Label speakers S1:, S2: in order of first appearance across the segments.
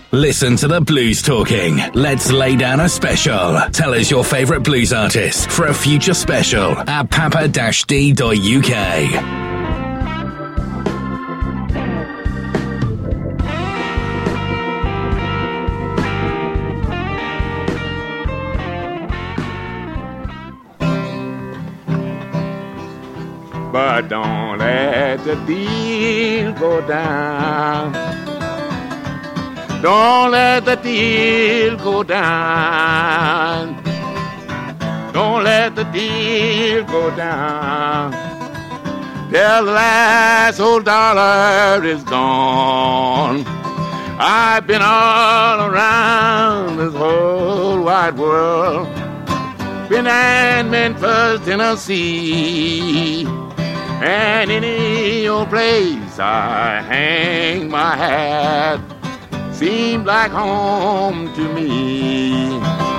S1: Listen to the Blues Talking. Let's lay down a special. Tell us your favourite blues artist for a future special at papa-d.uk.
S2: But don't let the deal go down. Don't let the deal go down. Don't let the deal go down. Till the last old dollar is gone. I've been all around this whole wide world. Been in Memphis, Tennessee, and any old place I hang my hat seems like home to me.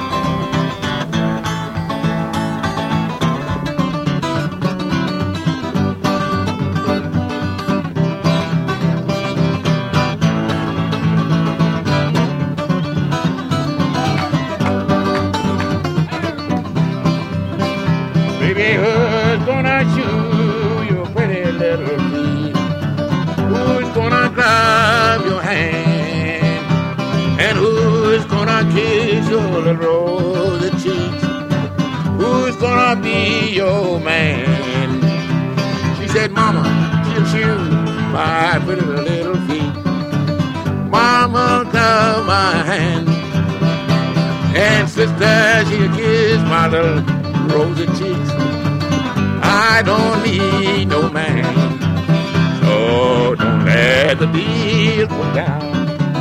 S2: Baby, who's gonna shoe your pretty little feet? Who's gonna grab your hand? And who's gonna kiss your little rosy cheeks? Who's gonna be your man? She said, Mama, she'll shoe my pretty little feet. Mama, grab my hand. And sister, she'll kiss my little rosy cheeks. I don't need no man. So don't let the deal go down.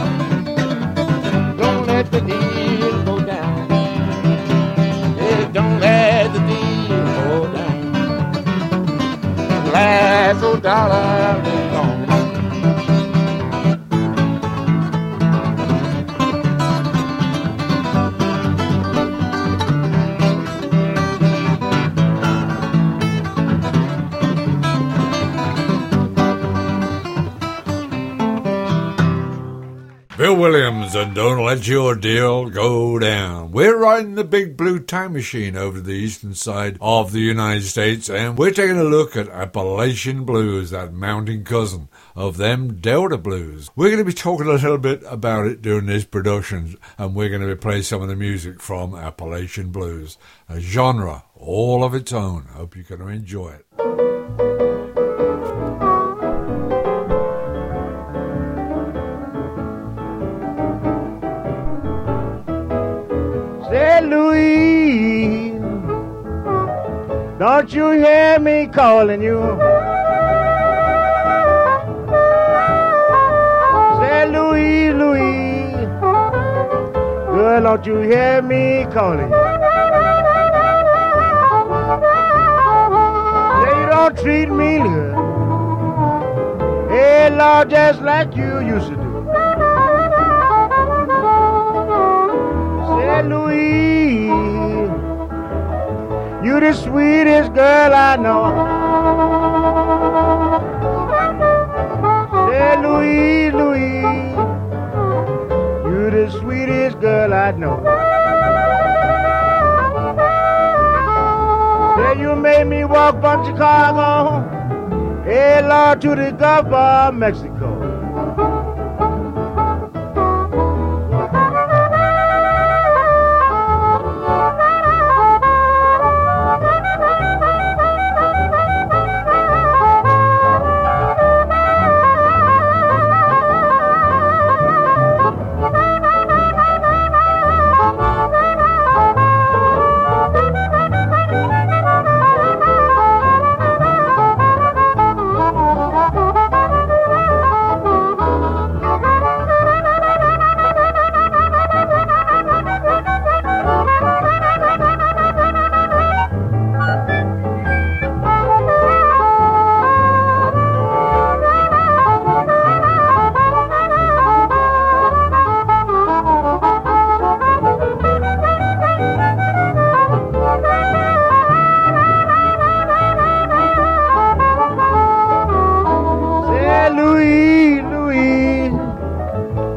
S2: Let the deal go down. Yeah, don't let the deal go down. The last old dollar is gone.
S3: Bill Williams and Don't Let Your Deal Go Down. We're riding the big blue time machine over the eastern side of the United States, and we're taking a look at Appalachian Blues, that mountain cousin of them Delta Blues. We're going to be talking a little bit about it during this production, and we're going to be playing some of the music from Appalachian Blues, a genre all of its own. Hope you're going to enjoy it.
S4: Say, Louise, don't you hear me calling you? Say, Louise, Louise, girl, don't you hear me calling you? Say, you don't treat me good. Hey, Lord, just like you used to do. Louise, you the sweetest girl I know. Say, Louise, Louise, you the sweetest girl I know. Say, you made me walk from Chicago, hey, Lord, to the Gulf of Mexico.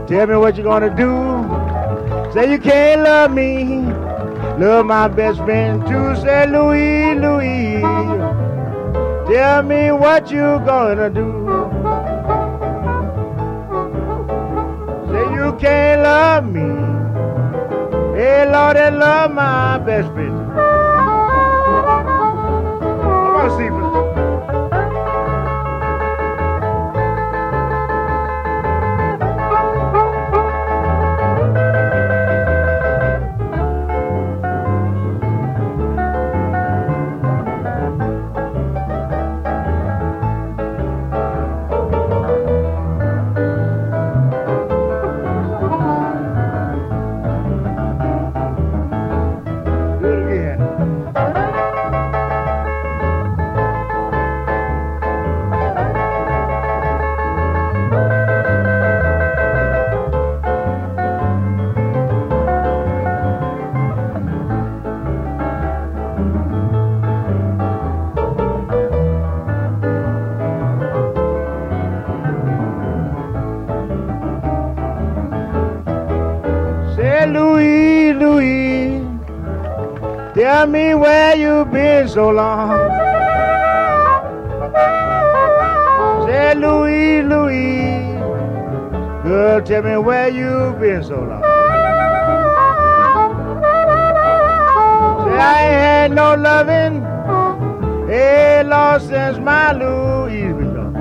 S4: Tell me what you're gonna do. Say you can't love me, love my best friend too. Say Louis, Louis, tell me what you gonna do. Say you can't love me, hey Lord, I love my best friend. Come on, Stephen. Louis, Louis, tell me where you been so long. Say Louis, Louis, girl, tell me where you been so long. Say I ain't had no loving, hey Lord, since my Louis been gone.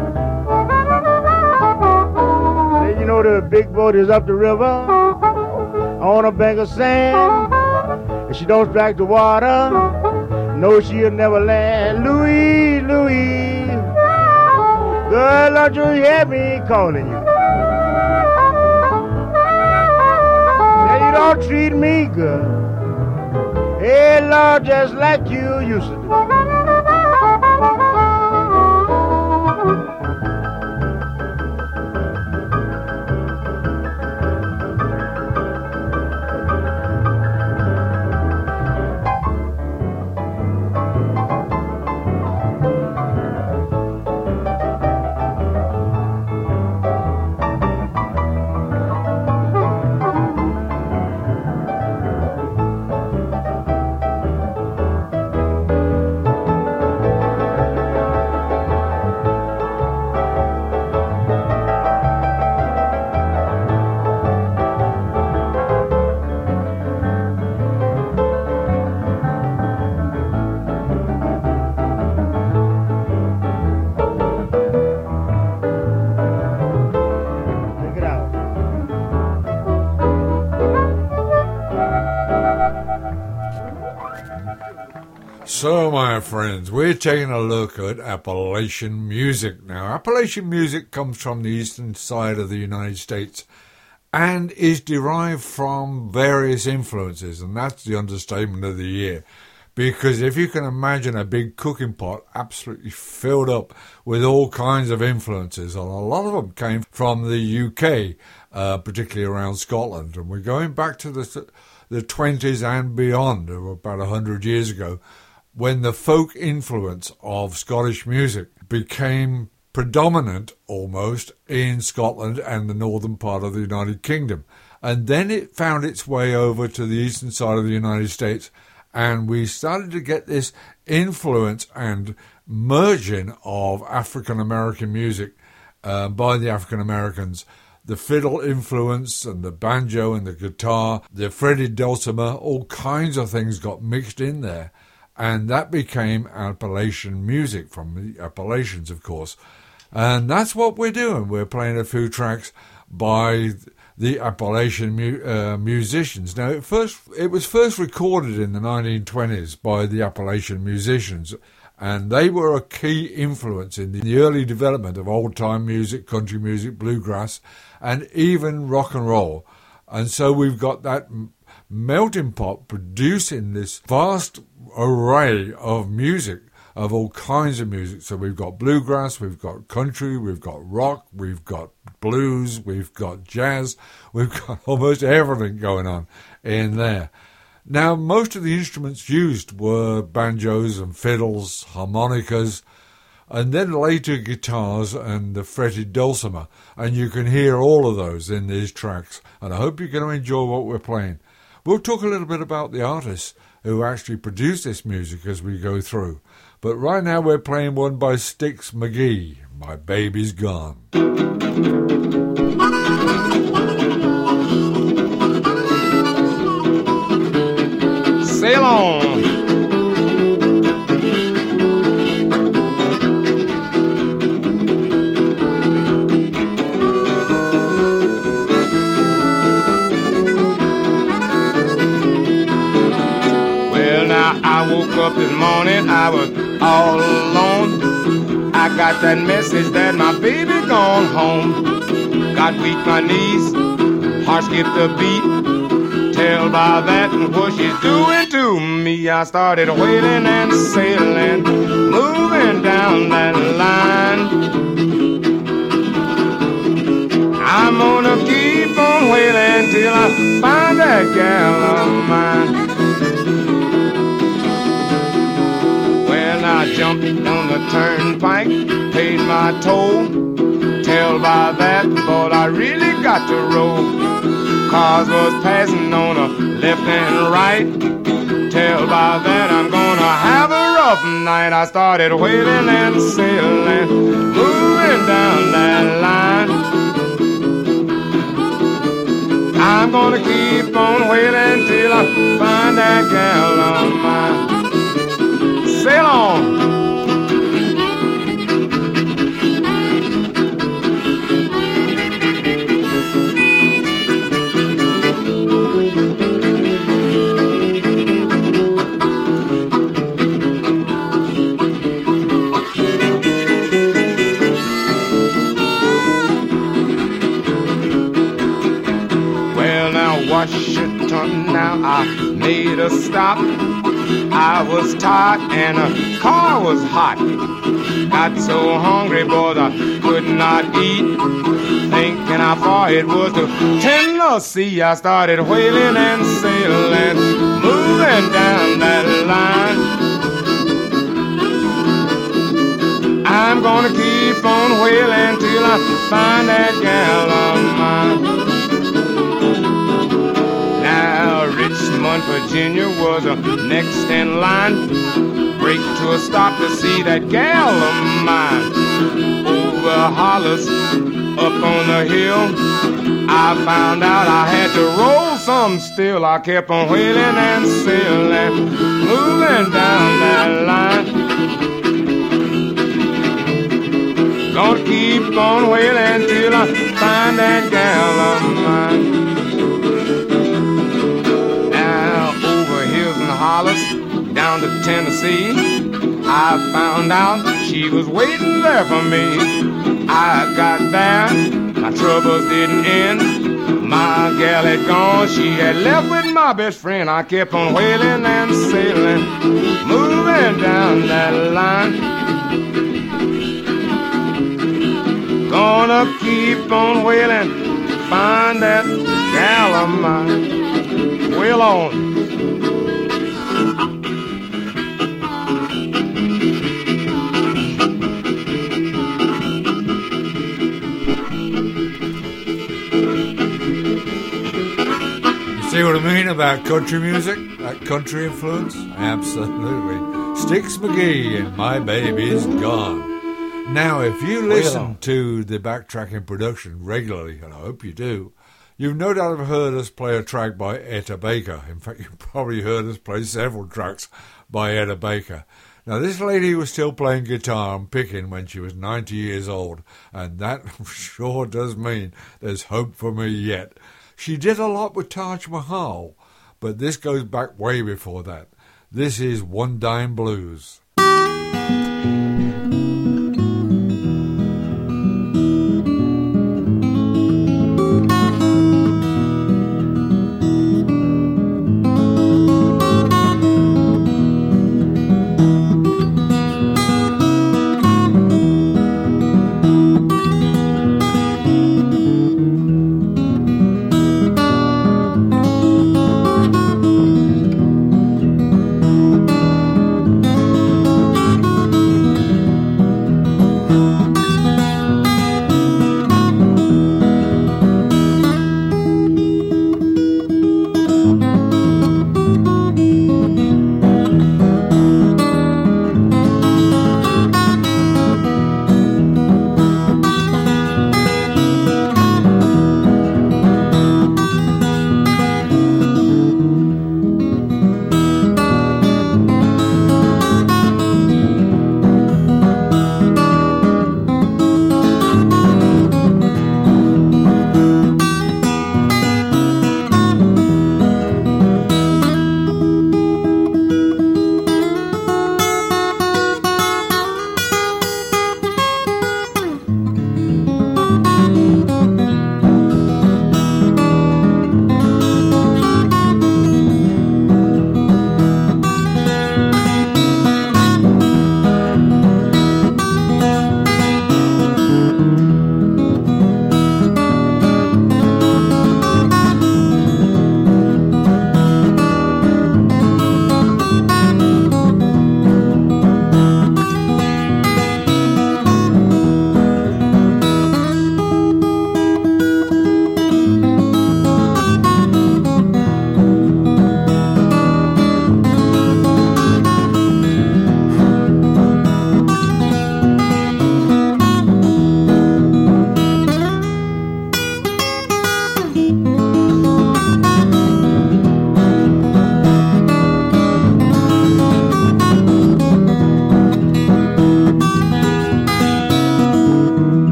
S4: Say you know the big boat is up the river on a bank of sand. If she don't strike the water, no, she'll never land. Louis, Louis, girl, don't you hear me calling you? Say you don't treat me good, hey Lord, just like you used to do.
S3: So, my friends, we're taking a look at Appalachian music now. Appalachian music comes from the eastern side of the United States and is derived from various influences, and that's the understatement of the year. Because if you can imagine a big cooking pot absolutely filled up with all kinds of influences, and a lot of them came from the UK, particularly around Scotland, and we're going back to the 20s and beyond, about 100 years ago, when the folk influence of Scottish music became predominant almost in Scotland and the northern part of the United Kingdom. And then it found its way over to the eastern side of the United States, and we started to get this influence and merging of African American music by the African Americans. The fiddle influence and the banjo and the guitar, the fretted dulcimer, all kinds of things got mixed in there. And that became Appalachian music, from the Appalachians, of course. And that's what we're doing. We're playing a few tracks by the Appalachian musicians. Now, it was first recorded in the 1920s by the Appalachian musicians, and they were a key influence in the early development of old-time music, country music, bluegrass, and even rock and roll. And so we've got that melting pot producing this vast array of music, of all kinds of music. So we've got bluegrass, we've got country, we've got rock, we've got blues, we've got jazz, we've got almost everything going on in there. Now, most of the instruments used were banjos and fiddles, harmonicas, and then later guitars and the fretted dulcimer, and you can hear all of those in these tracks, and I hope you're going to enjoy what we're playing. We'll talk a little bit about the artists who actually produced this music as we go through, but right now we're playing one by Sticks McGee, My Baby's Gone.
S2: Sail on. Well, now I woke up this morning, I was all alone. I got that message that my baby gone home. Got weak my knees, heart skipped a beat. Tell by that and what she's doing to me. I started wailing and sailing, moving down that line. I'm gonna keep on wailing till I find that gal of mine. Well, I jumped on the turnpike, paid my toll. Tell by that, but I really got to roll. Cars was passing on a left and right. Tell by that I'm gonna have a rough night. I started wailing and sailing, moving down that line. I'm gonna keep on wailing till I find that gal of mine. Sail on. Washington, now I made a stop. I was tired and the car was hot. Got so hungry, boys, I could not eat. Thinking how far it was to Tennessee, I started wailing and sailing, moving down that line. I'm gonna keep on wailing till I find that gal of mine. Richmond, Virginia was next in line. Break to a stop to see that gal of mine. Over hollers, up on the hill, I found out I had to roll some still. I kept on wailing and sailing, moving down that line. Gonna keep on wailing till I find that gal of mine. Hollers, down to Tennessee, I found out she was waiting there for me. I got there, my troubles didn't end. My gal had gone, she had left with my best friend. I kept on wailing and sailing, moving down that line. Gonna keep on wailing, find that gal of mine. Wail on.
S3: See what I mean about country music? That country influence? Absolutely. Sticks McGee and My Baby's Gone. Now, if you listen to the backtracking production regularly, and I hope you do, you've no doubt heard us play a track by Etta Baker. In fact, you've probably heard us play several tracks by Etta Baker. Now, this lady was still playing guitar and picking when she was 90 years old, and that sure does mean there's hope for me yet. She did a lot with Taj Mahal, but this goes back way before that. This is One Dime Blues.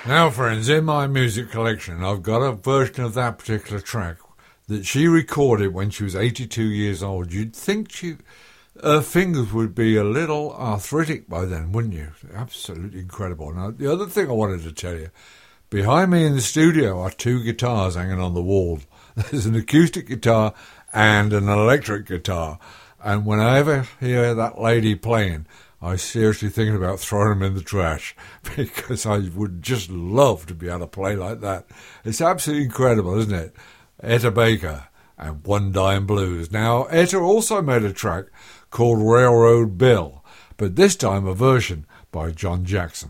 S3: Now, friends, in my music collection, I've got a version of that particular track that she recorded when she was 82 years old. You'd think her fingers would be a little arthritic by then, wouldn't you? Absolutely incredible. Now, the other thing I wanted to tell you, behind me in the studio are two guitars hanging on the wall. There's an acoustic guitar and an electric guitar. And when I ever hear that lady playing, I seriously thinking about throwing them in the trash because I would just love to be able to play like that. It's absolutely incredible, isn't it? Etta Baker and One Dime Blues. Now, Etta also made a track called Railroad Bill, but this time a version by John Jackson.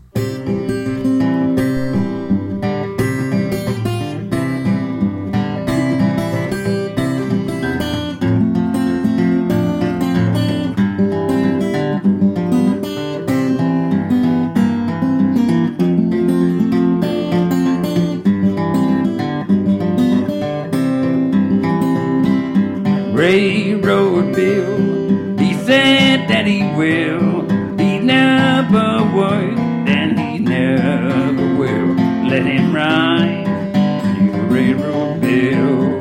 S5: Railroad Bill, he said that he will. He never would, and he never will. Let him ride, you Railroad Bill.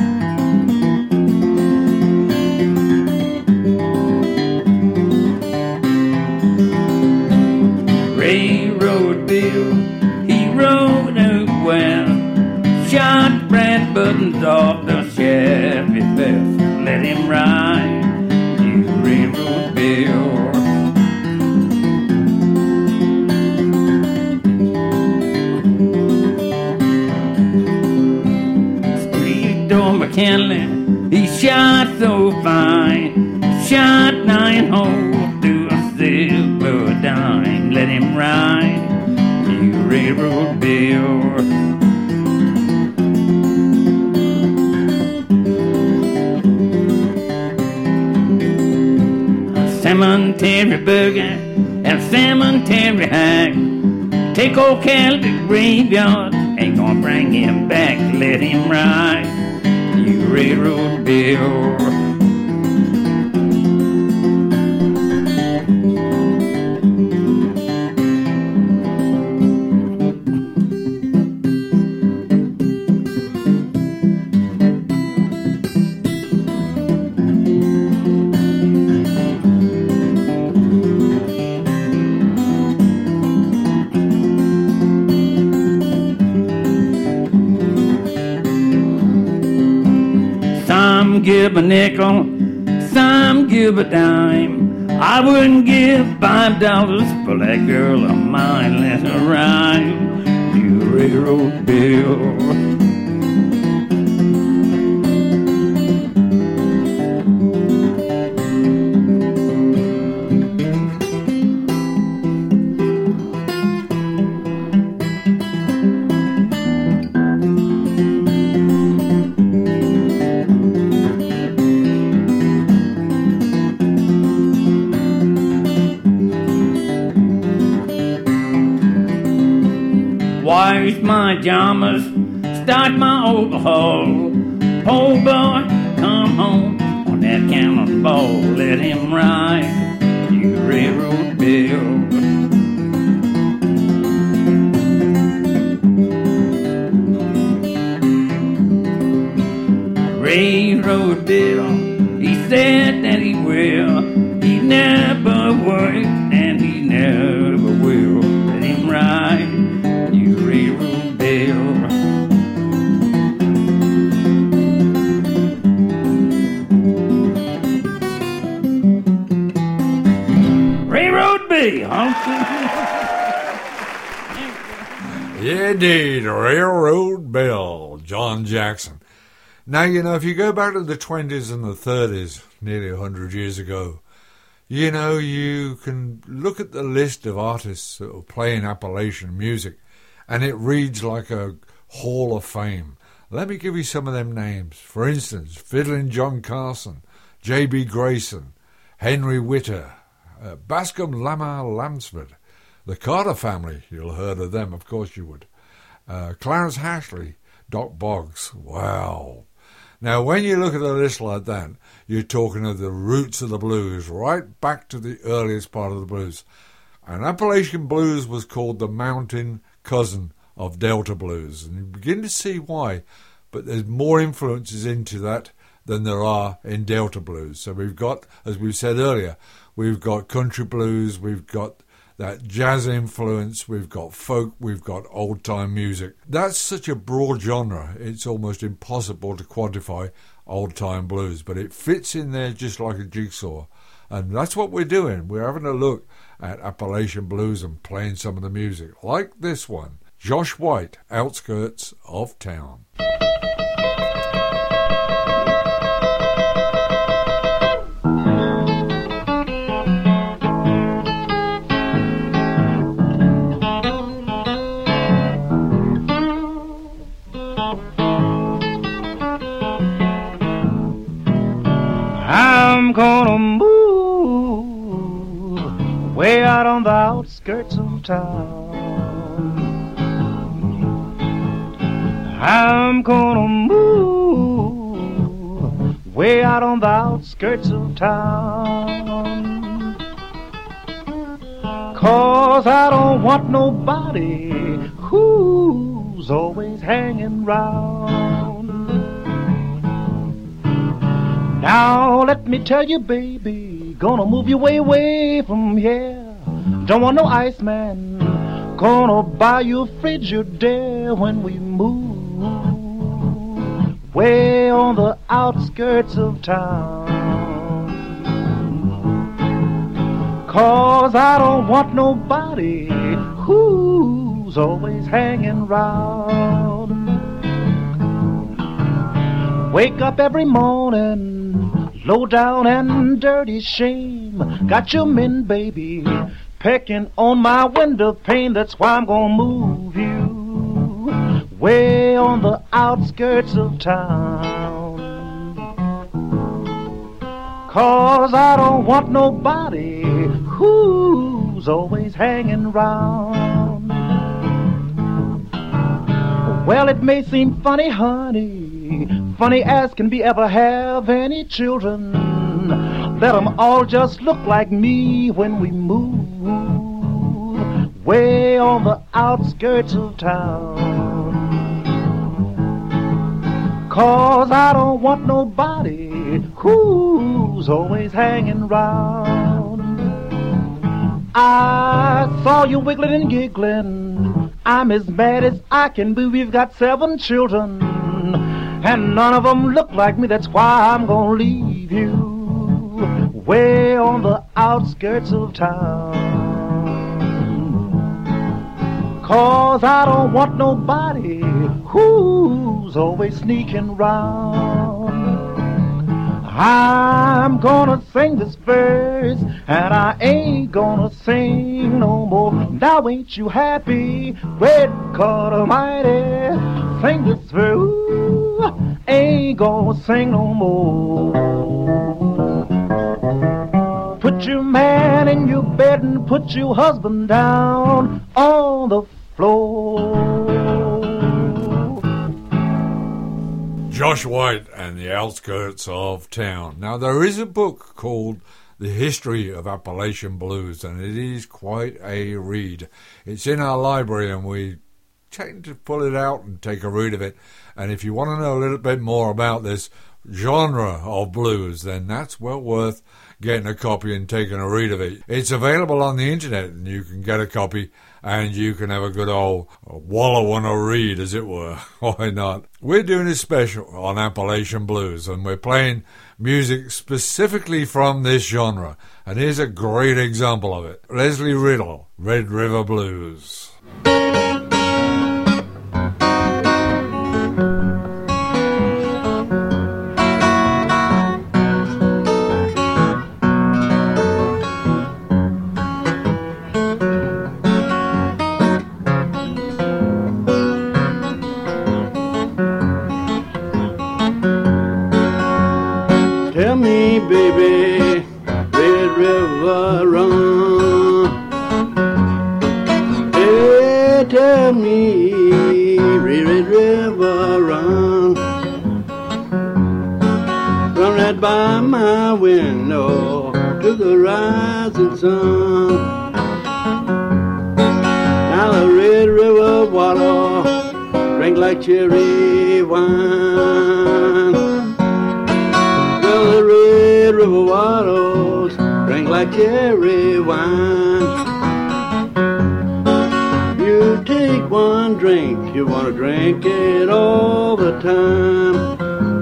S5: Railroad Bill, he rode out well, shot red buttons off the Chevy Bell. Let him ride, you Railroad Bill. Theodore McKinley, he shot so fine, shot 9 holes through a silver dime. Let him ride, you Railroad Bill. Cemetery boogie and cemetery hack, take old Cal to the graveyard, ain't gonna bring him back. Let him ride, you Railroad Bill. Some give a nickel, some give a dime. I wouldn't give $5 for that girl of mine. Let her ride, you Railroad Bill. Wash my pajamas, start my overhaul. Oh boy, come home on that cannonball. Let him ride, you Railroad Bill. Railroad Bill, he said that he will. He never would, and he never will. Let him ride, you Railroad Bill. Railroad Bill,
S3: Yeah, indeed, Railroad Bill, John Jackson. Now, you know, if you go back to the 20s and the 30s, nearly 100 years ago, you know, you can look at the list of artists that were playing Appalachian music, and it reads like a Hall of Fame. Let me give you some of them names. For instance, Fiddlin' John Carson, J.B. Grayson, Henry Witter, Bascom Lamar Lansford, the Carter Family, you'll have heard of them, of course you would, Clarence Hashley, Doc Boggs, wow. Now, when you look at a list like that, you're talking of the roots of the blues, right back to the earliest part of the blues. And Appalachian blues was called the mountain cousin of Delta blues, and you begin to see why. But there's more influences into that than there are in Delta blues. So we've got, as we said earlier, we've got country blues, we've got that jazz influence, we've got folk, we've got old-time music. That's such a broad genre, it's almost impossible to quantify old-time blues, but it fits in there just like a jigsaw. And that's what we're doing. We're having a look at Appalachian blues and playing some of the music, like this one, Josh White, Outskirts of Town.
S4: I'm gonna move way out on the outskirts of town. I'm gonna move way out on the outskirts of town. 'Cause I don't want nobody who's always hanging round. Now let me tell you, baby, gonna move you way away from here. Don't want no Iceman, gonna buy you a fridge you're there when we move way on the outskirts of town. 'Cause I don't want nobody who's always hanging round. Wake up every morning, low down and dirty shame. Got your men, baby, pecking on my window pane. That's why I'm gonna move you way on the outskirts of town. 'Cause I don't want nobody who's always hanging round. Well, it may seem funny, honey, funny as can be, ever have any children. Let them all just look like me when we move way on the outskirts of town. 'Cause I don't want nobody who's always hanging round. I saw you wiggling and giggling, I'm as mad as I can be. We've got 7 children and none of them look like me. That's why I'm gonna leave you way on the outskirts of town. 'Cause I don't want nobody who's always sneaking round. I'm gonna sing this verse and I ain't gonna sing no more. Now ain't you happy? Great God Almighty, sing this verse. Ooh, ain't gonna sing no more. Put your man in your bed and put your husband down on the floor.
S3: Josh White and the Outskirts of Town. Now, there is a book called The History of Appalachian Blues, and it is quite a read. It's in our library, and we tend to pull it out and take a read of it. And if you want to know a little bit more about this genre of blues, then that's well worth getting a copy and taking a read of it. It's available on the internet, and you can get a copy and you can have a good old wallow on a read, as it were. Why not? We're doing a special on Appalachian blues, and we're playing music specifically from this genre. And here's a great example of it. Leslie Riddle, Red River Blues.
S6: Tell me, baby, Red River run. Hey, tell me, Red River run. Run right by my window to the rising sun. Now the Red River water like cherry wine. Well, the Red River waters drink like cherry wine. You take one drink, you want to drink it all the time.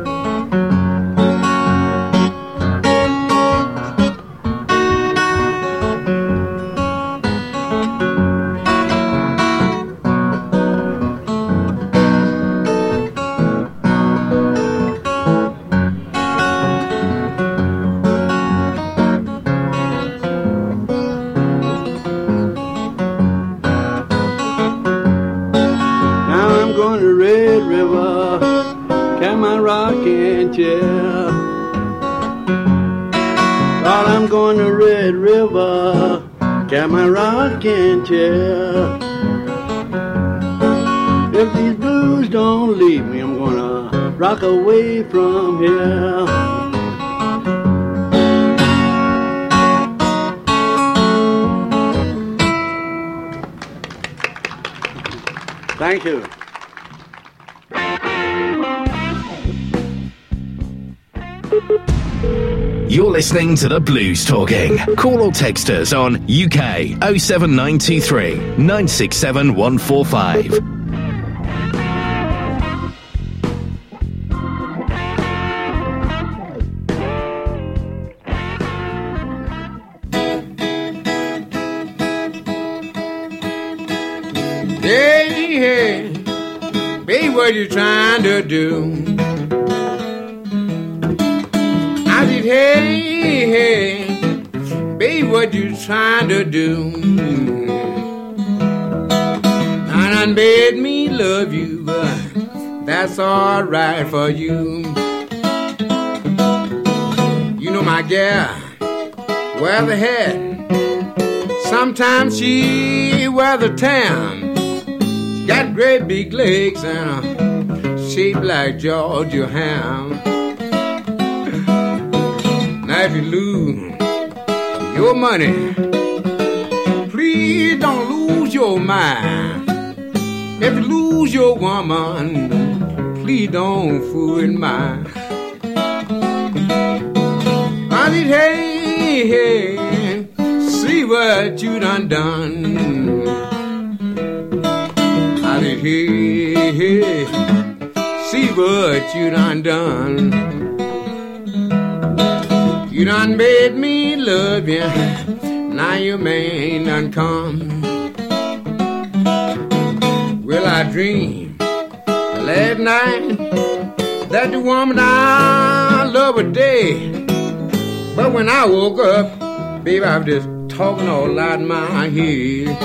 S6: While I'm going to Red River, got my rocking chair. If these blues don't leave me, I'm gonna rock away from here. Thank you.
S1: You're listening to the Blues Talking. Call or text us on UK 07923 967 145.
S2: Hey, baby, what you trying to do? I said, hey, baby, what you trying to do? I done made me love you, but that's all right for you. You know my gal, wear the hat. Sometimes she wear the tam. She got great big legs and a shape like Georgia ham. Now if you lose your money, please don't lose your mind. If you lose your woman, please don't fool mine. I said, hey, see what you done. I said, hey, see what you done. You done made me love you, now your man done come. Well, I dreamed last night that the woman I love was dead. But when I woke up, baby, I was just talking all out in my head.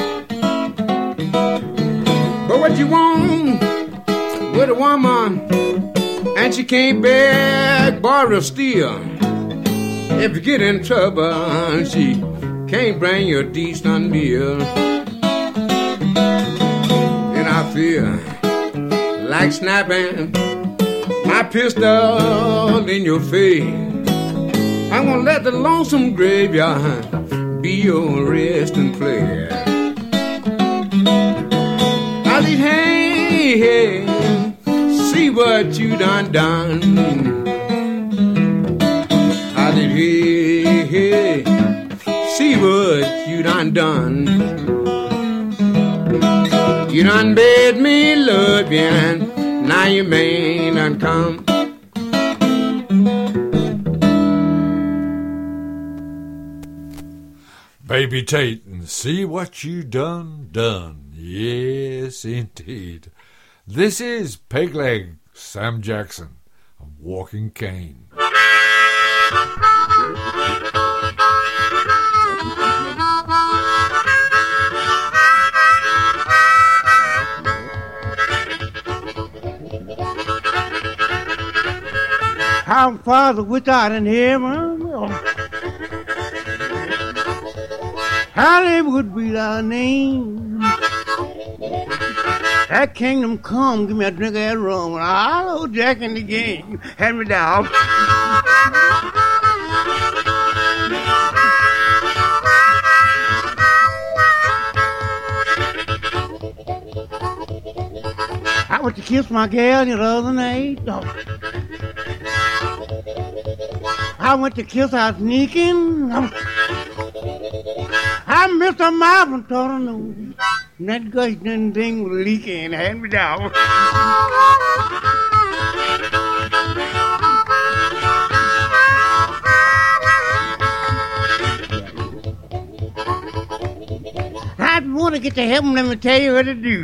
S2: But what you want with a woman, and she can't beg, borrow, steal. If you get in trouble, she can't bring you a decent meal. And I feel like snapping my pistol in your face. I'm gonna let the lonesome graveyard be your resting place. I said, hey, see what you done. I said, hey, see what you done. You done made me love you, and now your man done come.
S3: Baby Tate, and see what you done. Yes, indeed. This is Pegleg Sam Jackson of Walking Cane.
S4: Our Father which art in heaven, hallowed be thy name. That kingdom come, give me a drink of that rum. Hello, Jack in the game. Hand me down. I I went to kiss my gal the other night. I went to kiss her sneaking. I missed her mouth and told her no. That gush didn't thing was leaking. Hand me down. I want to get to heaven, let me tell you what to do.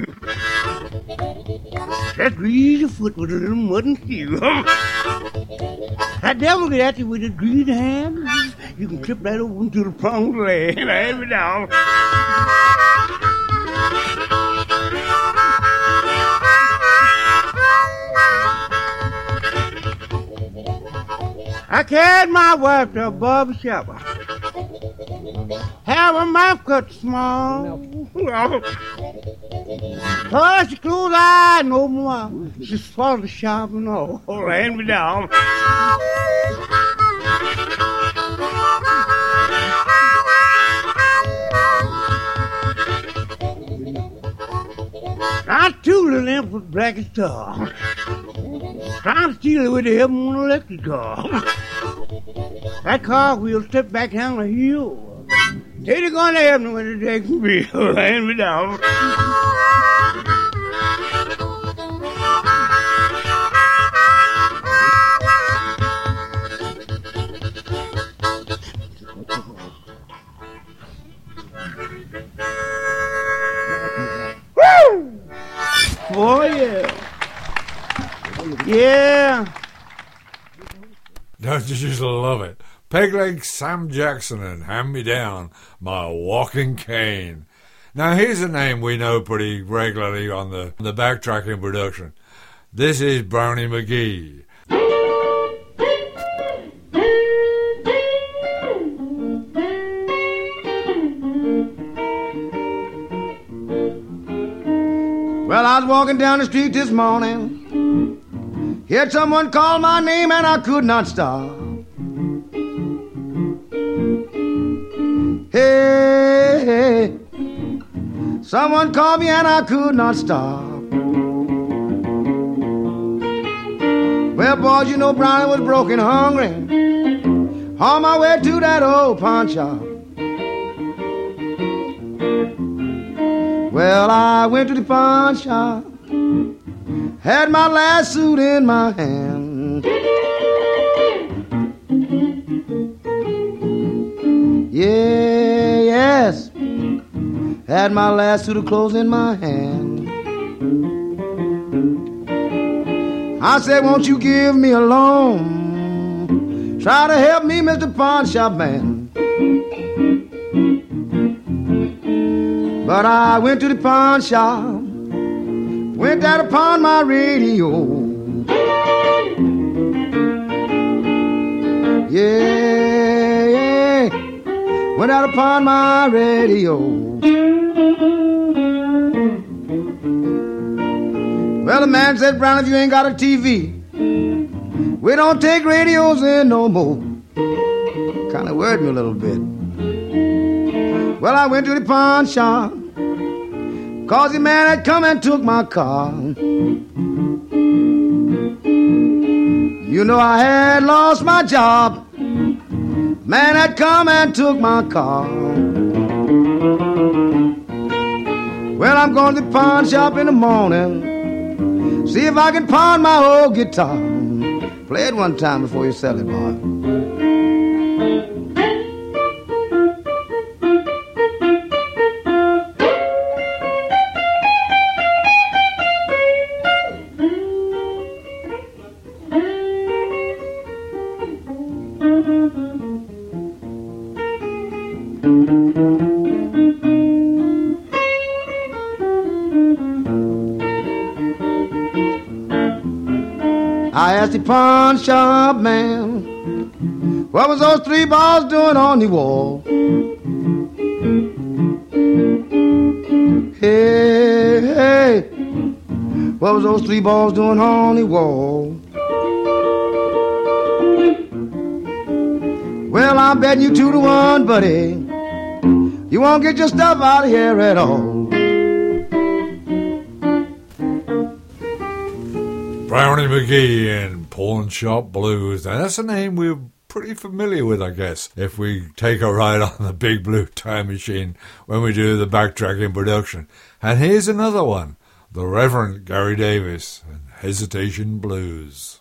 S4: Just grease your foot with a little mud and steel. That devil get at you with a greased hand. You can trip right over into the promised land. Hand me down. I carried my wife to a barber shop. Have her mouth cut small. Oh, she closed her eye no more. She swallowed the sharp and all. Hand me down. I two little imp with black as tar. Trying to steal it with the help of an electric car. That car wheel stepped back down the hill. They're gonna have me when the Jacksonville. Hand me down. Woo! Boy, yeah. Yeah.
S3: Don't you just love it? Pegleg Sam Jackson and Hand Me Down, My Walking Cane. Now here's a name we know pretty regularly on the backtracking production. This is Brownie McGee.
S7: Well, I was walking down the street this morning, heard someone call my name and I could not stop. Hey, hey, someone called me and I could not stop. Well, boys, you know Brownie was broken hungry on my way to that old pawn shop. Well, I went to the pawn shop, had my last suit in my hand. Yeah, yes, had my last suit of clothes in my hand. I said, won't you give me a loan? Try to help me, Mr. Pawn Shop Man. But I went to the pawn shop, went out upon my radio. Yeah, yeah, went out upon my radio. Well, the man said, Brown, if you ain't got a TV, we don't take radios in no more. Kind of worried me a little bit. Well, I went to the pawn shop, 'cause the man had come and took my car. You know I had lost my job. Man had come and took my car. Well, I'm going to the pawn shop in the morning, see if I can pawn my old guitar. Play it one time before you sell it, boy. I asked the pawn shop man, what was those three balls doing on the wall? Hey, hey, what was those three balls doing on the wall? Well, I'm betting you 2-1, buddy, you won't get your stuff out of here at all.
S3: Brownie McGhee and Pawn Shop Blues. Now, that's a name we're pretty familiar with, I guess, if we take a ride on the Big Blue Time Machine when we do the backtracking production. And here's another one, the Reverend Gary Davis and Hesitation Blues.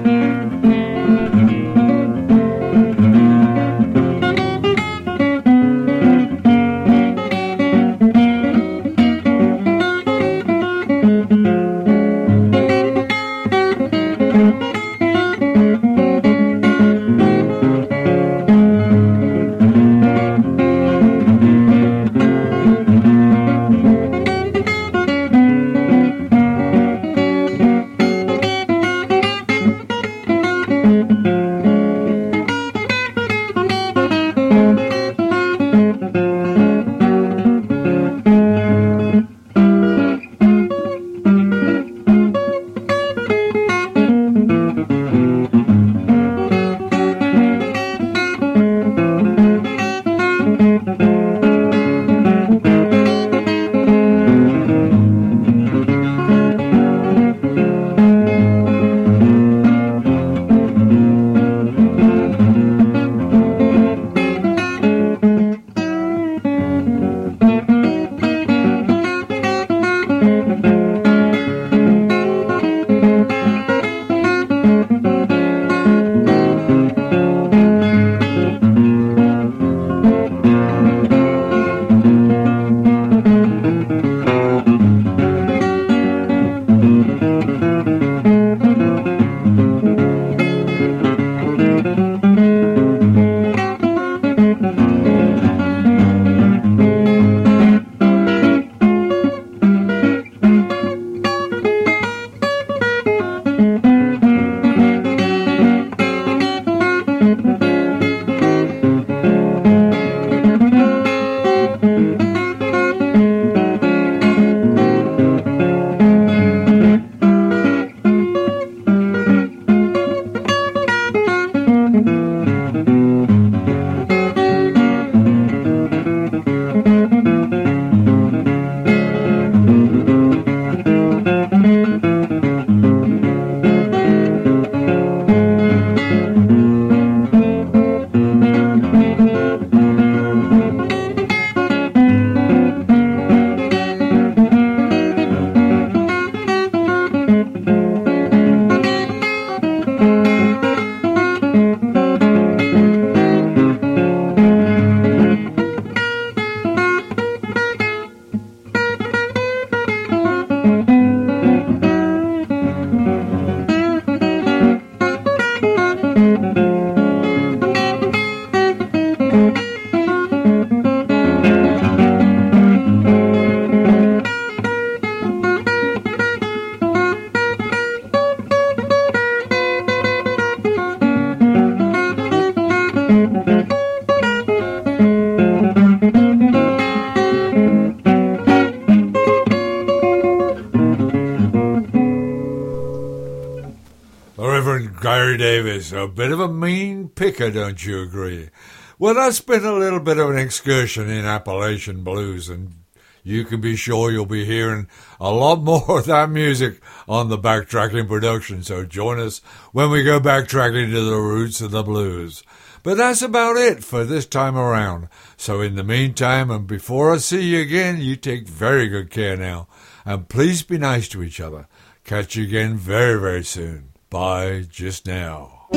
S3: Gary Davis, a bit of a mean picker, don't you agree? Well, that's been a little bit of an excursion in Appalachian blues, and you can be sure you'll be hearing a lot more of that music on the Backtracking production, so join us when we go backtracking to the roots of the blues. But that's about it for this time around. So in the meantime, and before I see you again, you take very good care now, and please be nice to each other. Catch you again very, very soon. Bye just now.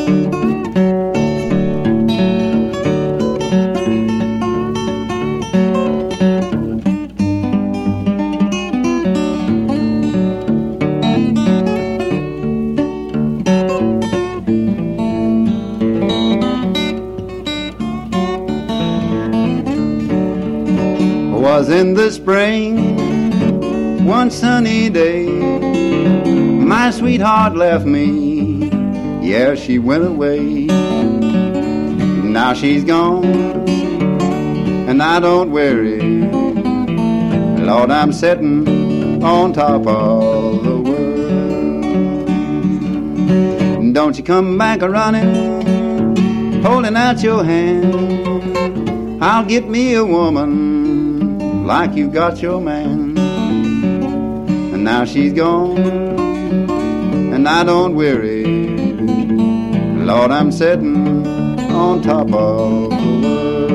S6: Was in the spring, one sunny day, my sweetheart left me, yeah, she went away. Now she's gone, and I don't worry, Lord, I'm sitting on top of the world. Don't you come back a-running, holding out your hand, I'll get me a woman like you got your man. And now she's gone, and I don't weary. Lord, I'm sitting on top of the world.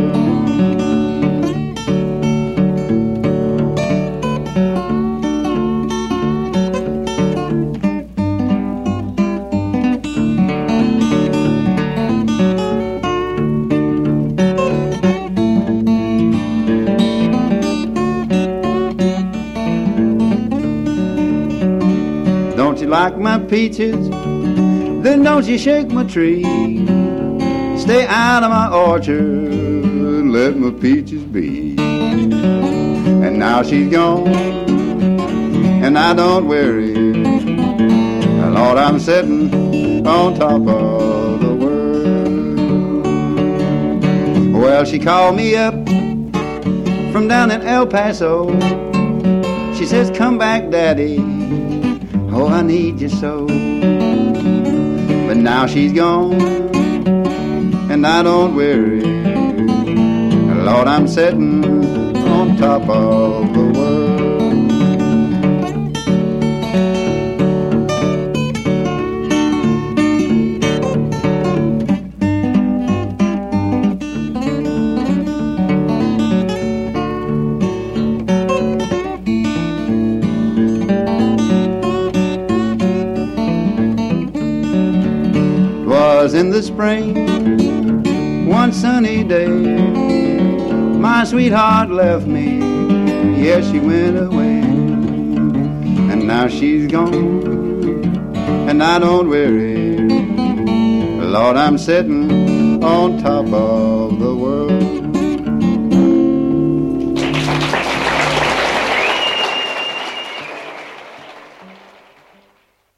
S6: Don't you like my peaches? Then don't you shake my tree. Stay out of my orchard and let my peaches be. And now she's gone, and I don't worry. Lord, I'm sitting on top of the world. Well, she called me up from down in El Paso. She says, come back, Daddy. Oh, I need you so. But now she's gone, and I don't worry. Lord, I'm sitting on top of the world. In the spring, one sunny day, my sweetheart left me. Yes, she went away, and now she's gone, and I don't worry. Lord, I'm sitting on top of